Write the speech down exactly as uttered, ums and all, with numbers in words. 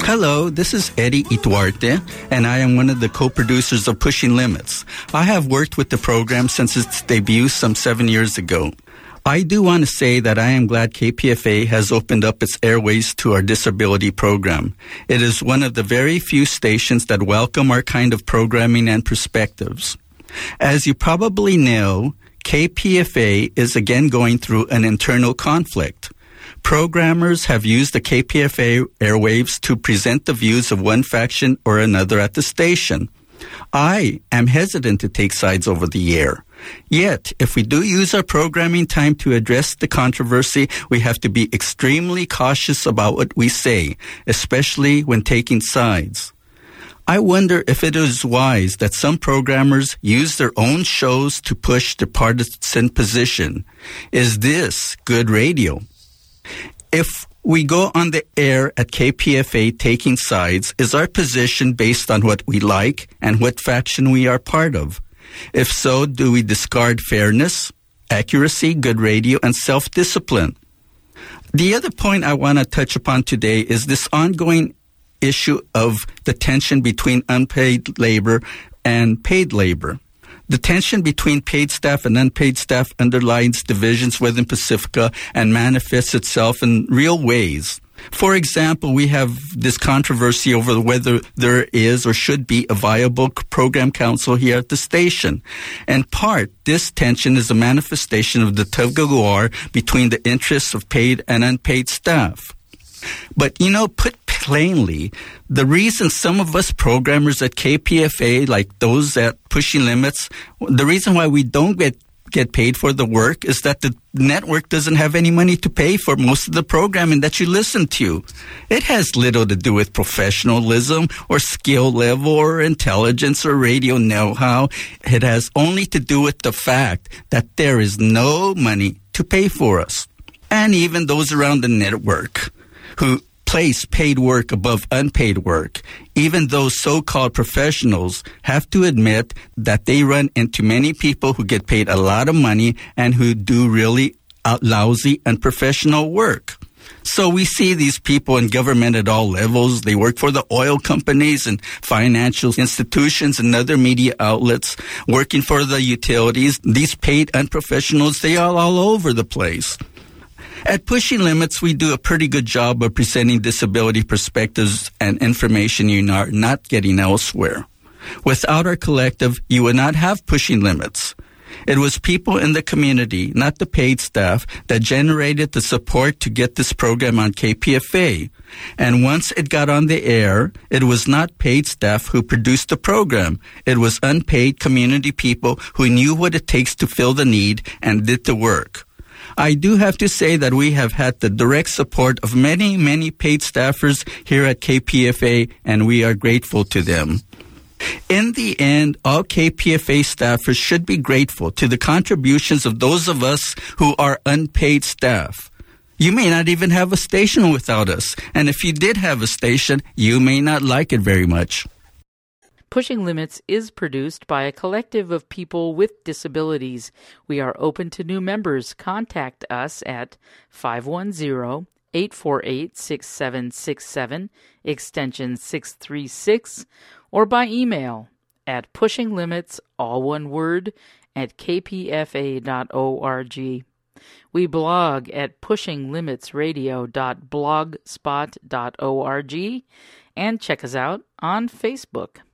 Hello, this is Eddie Ituarte, and I am one of the co-producers of Pushing Limits. I have worked with the program since its debut some seven years ago. I do want to say that I am glad K P F A has opened up its airways to our disability program. It is one of the very few stations that welcome our kind of programming and perspectives. As you probably know, K P F A is again going through an internal conflict. Programmers have used the K P F A airwaves to present the views of one faction or another at the station. I am hesitant to take sides over the air. Yet, if we do use our programming time to address the controversy, we have to be extremely cautious about what we say, especially when taking sides. I wonder if it is wise that some programmers use their own shows to push their partisan position. Is this good radio? If we go on the air at K P F A taking sides, is our position based on what we like and what faction we are part of? If so, do we discard fairness, accuracy, good radio, and self-discipline? The other point I want to touch upon today is this ongoing issue of the tension between unpaid labor and paid labor. The tension between paid staff and unpaid staff underlines divisions within Pacifica and manifests itself in real ways. For example, we have this controversy over whether there is or should be a viable program council here at the station. In part, this tension is a manifestation of the tug of war between the interests of paid and unpaid staff. But, you know, put plainly, the reason some of us programmers at K P F A, like those at Pushing Limits, the reason why we don't get get paid for the work is that the network doesn't have any money to pay for most of the programming that you listen to. It has little to do with professionalism or skill level or intelligence or radio know-how. It has only to do with the fact that there is no money to pay for us. And even those around the network who place paid work above unpaid work, even those so-called professionals have to admit that they run into many people who get paid a lot of money and who do really lousy, unprofessional work. So we see these people in government at all levels. They work for the oil companies and financial institutions and other media outlets, working for the utilities. These paid unprofessionals, they are all over the place. At Pushing Limits, we do a pretty good job of presenting disability perspectives and information you are not getting elsewhere. Without our collective, you would not have Pushing Limits. It was people in the community, not the paid staff, that generated the support to get this program on K P F A. And once it got on the air, it was not paid staff who produced the program. It was unpaid community people who knew what it takes to fill the need and did the work. I do have to say that we have had the direct support of many, many paid staffers here at K P F A, and we are grateful to them. In the end, all K P F A staffers should be grateful to the contributions of those of us who are unpaid staff. You may not even have a station without us, and if you did have a station, you may not like it very much. Pushing Limits is produced by a collective of people with disabilities. We are open to new members. Contact us at five one zero, eight four eight, six seven six seven, extension six three six, or by email at pushinglimits, all one word, at k p f a dot org. We blog at pushing limits radio dot blogspot dot org and check us out on Facebook.